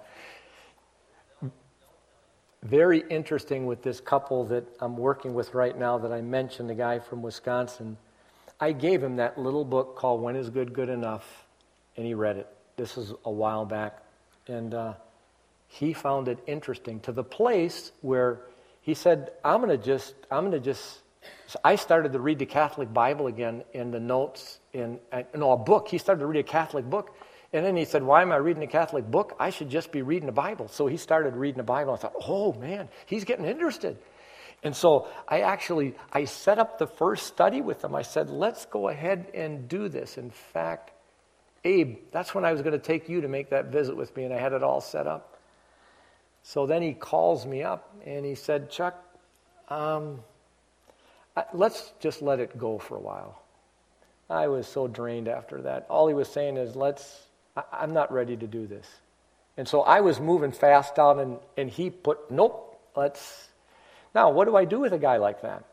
Very interesting with this couple that I'm working with right now that I mentioned, the guy from Wisconsin. I gave him that little book called When Is Good Good Enough, and he read it. This is a while back. And he found it interesting to the place where he said, I'm going to just, so I started to read the Catholic Bible again in the notes, a book. He started to read a Catholic book. And then he said, why am I reading a Catholic book? I should just be reading the Bible. So he started reading the Bible. I thought, oh, man, he's getting interested. And so I set up the first study with him. I said, let's go ahead and do this. In fact, Abe, that's when I was going to take you to make that visit with me, and I had it all set up. So then he calls me up, and he said, Chuck, let's just let it go for a while. I was so drained after that. All he was saying is, I'm not ready to do this. And so I was moving fast down, and he put, nope, Now, what do I do with a guy like that?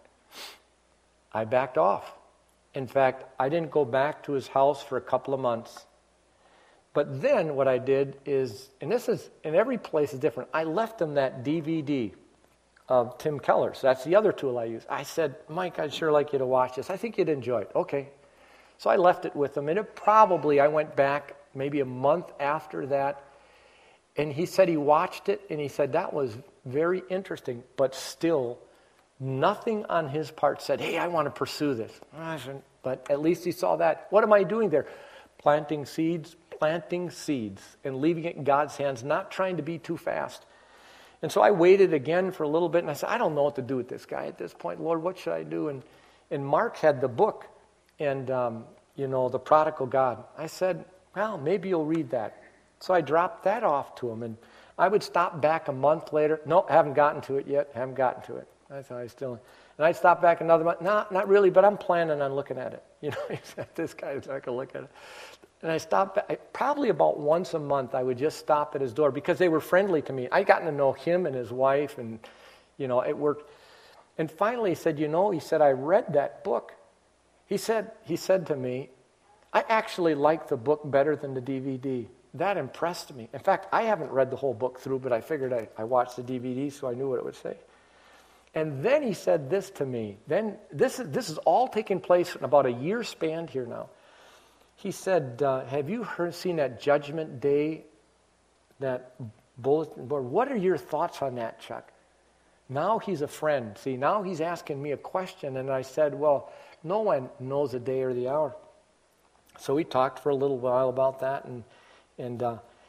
I backed off. In fact, I didn't go back to his house for a couple of months. But then what I did is, and this is, in every place is different, I left him that DVD of Tim Keller's. That's the other tool I use. I said, Mike, I'd sure like you to watch this. I think you'd enjoy it. Okay. So I left it with him, and I went back maybe a month after that, and he said he watched it, and he said that was very interesting, but still nothing on his part said, hey, I want to pursue this. But at least he saw that. What am I doing there? Planting seeds, and leaving it in God's hands, not trying to be too fast. And so I waited again for a little bit, and I said, I don't know what to do with this guy at this point. Lord, what should I do? And Mark had the book, and The Prodigal God. I said, well, maybe you'll read that. So I dropped that off to him, and I would stop back a month later. No, haven't gotten to it yet. I thought I still... And I'd stop back another month. No, not really, but I'm planning on looking at it. He said, this guy's not going to look at it. And I stopped back. Probably about once a month, I would just stop at his door because they were friendly to me. I'd gotten to know him and his wife, and, it worked. And finally he said, I read that book. He said to me, I actually like the book better than the DVD. That impressed me. In fact, I haven't read the whole book through, but I figured I watched the DVD so I knew what it would say. And then he said this to me. Then this is all taking place in about a year span here now. He said, have you seen that Judgment Day, that bulletin board? What are your thoughts on that, Chuck? Now he's a friend. See, now he's asking me a question, and I said, well, no one knows the day or the hour. So we talked for a little while about that, and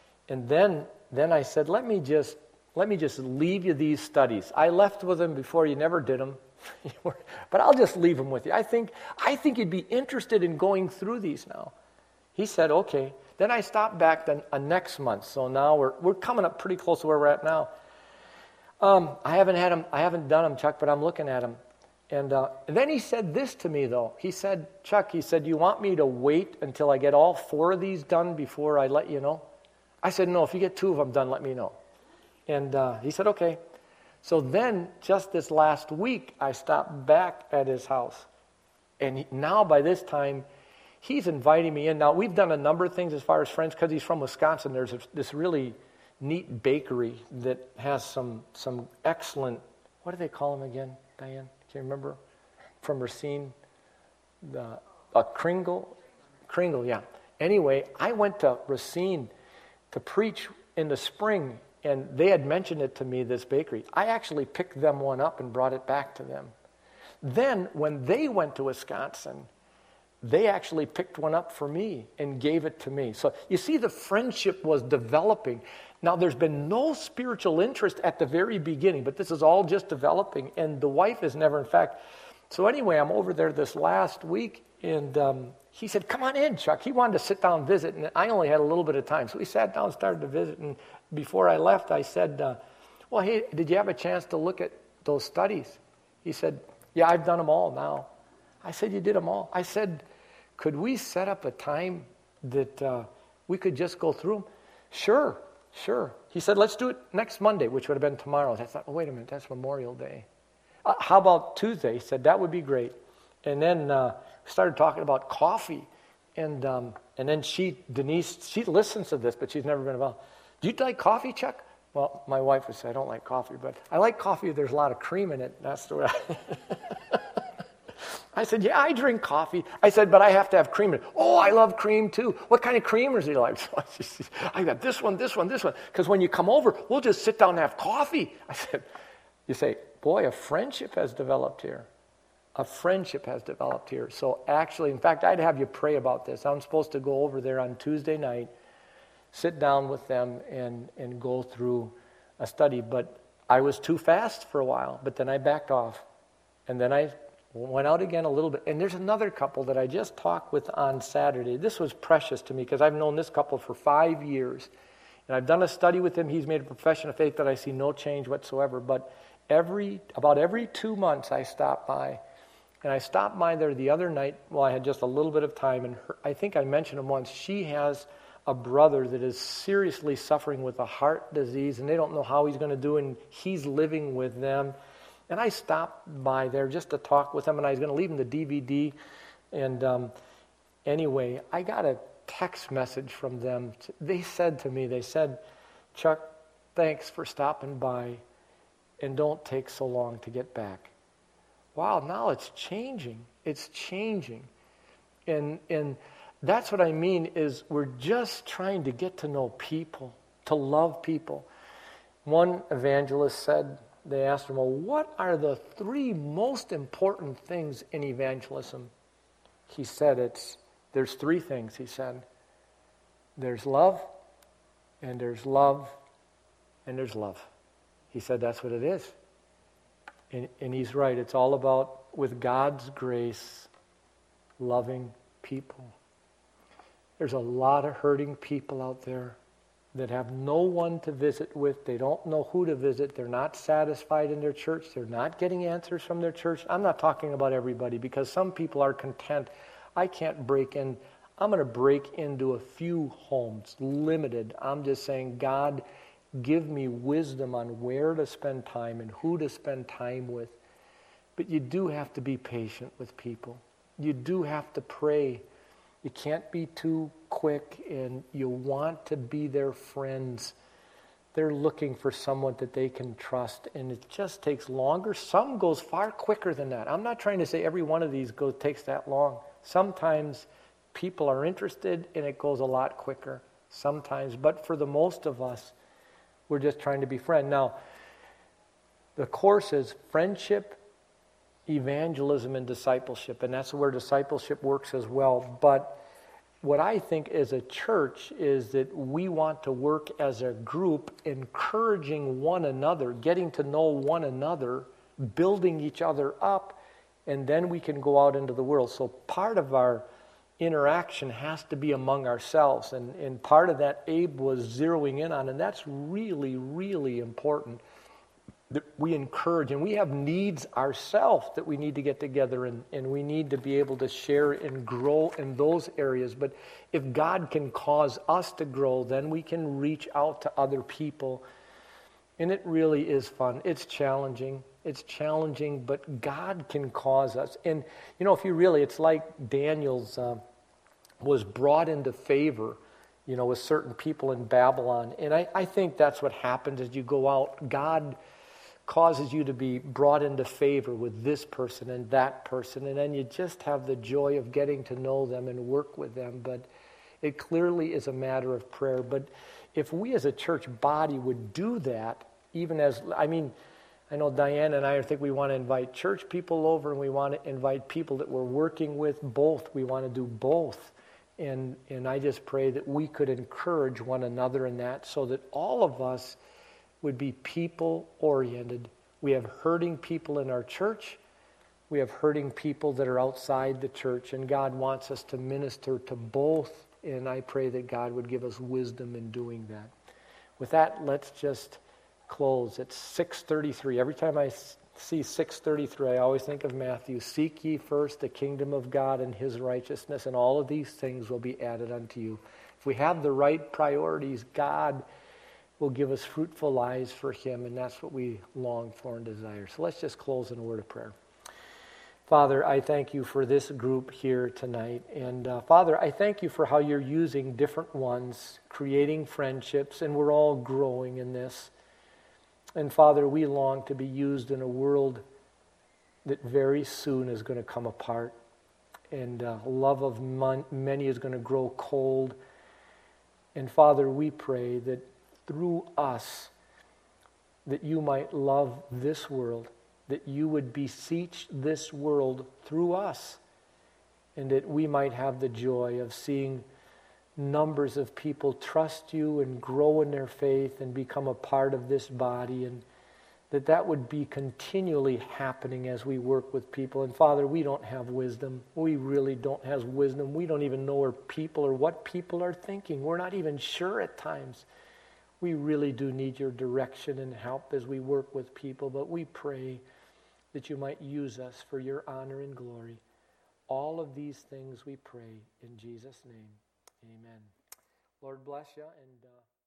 then I said, let me just leave you these studies. I left with them before, you never did them, but I'll just leave them with you. I think you'd be interested in going through these now. He said, okay. Then I stopped back next month. So now we're coming up pretty close to where we're at now. I haven't done them, Chuck, but I'm looking at them. And then he said this to me, though. He said, Chuck, he said, you want me to wait until I get all 4 of these done before I let you know? I said, no, if you get 2 of them done, let me know. And he said, okay. So then, just this last week, I stopped back at his house. And now, by this time, he's inviting me in. Now, we've done a number of things as far as friends, because he's from Wisconsin. There's this really neat bakery that has some excellent, what do they call them again, Diane? Can you remember? From Racine? Kringle? Kringle, yeah. Anyway, I went to Racine to preach in the spring, and they had mentioned it to me, this bakery. I actually picked them one up and brought it back to them. Then, when they went to Wisconsin, they actually picked one up for me and gave it to me. So you see, the friendship was developing. Now, there's been no spiritual interest at the very beginning, but this is all just developing, and the wife is never, in fact. So anyway, I'm over there this last week, and he said, come on in, Chuck. He wanted to sit down and visit, and I only had a little bit of time. So we sat down and started to visit, and before I left, I said, well, hey, did you have a chance to look at those studies? He said, yeah, I've done them all now. I said, you did them all? I said, could we set up a time that we could just go through them? Sure. He said, let's do it next Monday, which would have been tomorrow. I thought, oh, wait a minute, that's Memorial Day. How about Tuesday? He said, that would be great. And then we started talking about coffee. And then Denise, she listens to this, but she's never been involved. Do you like coffee, Chuck? Well, my wife would say, I don't like coffee, but I like coffee if there's a lot of cream in it. That's the way I said, yeah, I drink coffee. I said, but I have to have cream in it. Oh, I love cream too. What kind of creamers do you like? So I got this one. Because when you come over, we'll just sit down and have coffee. I said, you say, boy, a friendship has developed here. So actually, in fact, I'd have you pray about this. I'm supposed to go over there on Tuesday night, sit down with them and go through a study. But I was too fast for a while, but then I backed off. And then I went out again a little bit. And there's another couple that I just talked with on Saturday. This was precious to me because I've known this couple for 5 years. And I've done a study with him. He's made a profession of faith that I see no change whatsoever. But about every 2 months I stop by. And I stopped by there the other night while I had just a little bit of time. And I think I mentioned him once. She has a brother that is seriously suffering with a heart disease. And they don't know how he's going to do. And he's living with them. And I stopped by there just to talk with him, and I was going to leave him the DVD. And anyway, I got a text message from them. They said to me, Chuck, thanks for stopping by, and don't take so long to get back. Wow, now it's changing. And that's what I mean is we're just trying to get to know people, to love people. One evangelist said, they asked him, well, what are the 3 most important things in evangelism? He said there's 3 things, he said. There's love, and there's love, and there's love. He said that's what it is. And he's right. It's all about, with God's grace, loving people. There's a lot of hurting people out there that have no one to visit with. They don't know who to visit. They're not satisfied in their church. They're not getting answers from their church. I'm not talking about everybody because some people are content. I can't break in. I'm going to break into a few homes, limited. I'm just saying, God, give me wisdom on where to spend time and who to spend time with. But you do have to be patient with people. You do have to pray. You can't be too quick, and you want to be their friends. They're looking for someone that they can trust, and it just takes longer. Some goes far quicker than that. I'm not trying to say every one of these takes that long. Sometimes people are interested, and it goes a lot quicker. Sometimes, but for the most of us, we're just trying to be friends. Now, the course is friendship, evangelism, and discipleship, and that's where discipleship works as well. But what I think as a church is that we want to work as a group, encouraging one another, getting to know one another, building each other up, and then we can go out into the world. So part of our interaction has to be among ourselves. And part of that Abe was zeroing in on, and that's really, really important, that we encourage, and we have needs ourselves that we need to get together, and we need to be able to share and grow in those areas. But if God can cause us to grow, then we can reach out to other people. And it really is fun. It's challenging. It's challenging, but God can cause us. And, you know, if you really, it's like Daniel's was brought into favor, you know, with certain people in Babylon. And I think that's what happens as you go out. God causes you to be brought into favor with this person and that person. And then you just have the joy of getting to know them and work with them. But it clearly is a matter of prayer. But if we as a church body would do that, even as, I mean, I know Diane and I think we want to invite church people over, and we want to invite people that we're working with, both. We want to do both. And I just pray that we could encourage one another in that, so that all of us would be people-oriented. We have hurting people in our church. We have hurting people that are outside the church, and God wants us to minister to both, and I pray that God would give us wisdom in doing that. With that, let's just close. It's 6:33. Every time I see 6:33, I always think of Matthew. Seek ye first the kingdom of God and his righteousness, and all of these things will be added unto you. If we have the right priorities, God will give us fruitful lives for him, and that's what we long for and desire. So let's just close in a word of prayer. Father, I thank you for this group here tonight. And Father, I thank you for how you're using different ones, creating friendships, and we're all growing in this. And Father, we long to be used in a world that very soon is going to come apart. And love of many is going to grow cold. And Father, we pray that through us, that you might love this world, that you would beseech this world through us, and that we might have the joy of seeing numbers of people trust you and grow in their faith and become a part of this body, and that would be continually happening as we work with people. And Father, we don't have wisdom. We really don't have wisdom. We don't even know where people or what people are thinking. We're not even sure at times. We really do need your direction and help as we work with people, but we pray that you might use us for your honor and glory. All of these things we pray in Jesus' name. Amen. Lord bless you, and